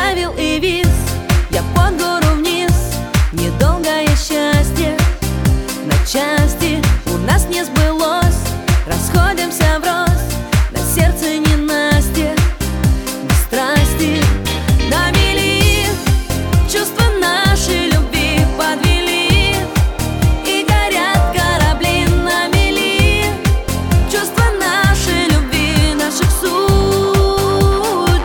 оставил и вис. Я под гору вниз, недолгое счастье на части у нас не сбылось. Расходимся врозь, на сердце ненастье, без страсти навели. Чувства нашей любви подвели, и горят корабли на мели. Чувства нашей любви, наших судеб.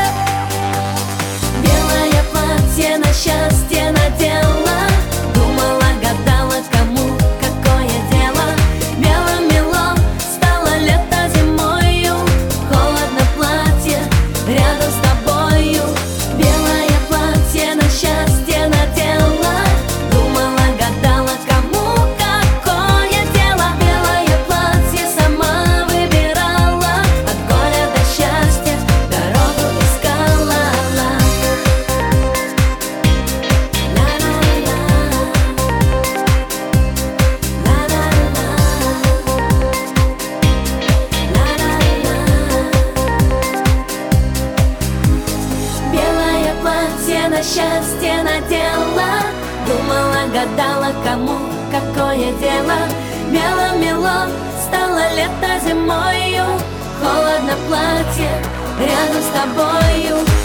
Белое платье на счастье надела, думала, гадала, кому какое дело. Мело-мело стало лето зимою, холодно платье рядом с тобою. Белое платье на счастье надела, думала, гадала, кому какое дело. Белое платье сама выбирала, от горя до счастья дорогу искала. Белое платье на счастье надела, думала, гадала, кому какое дело. Мело-мело стало лето зимою, холодно платье рядом с тобою.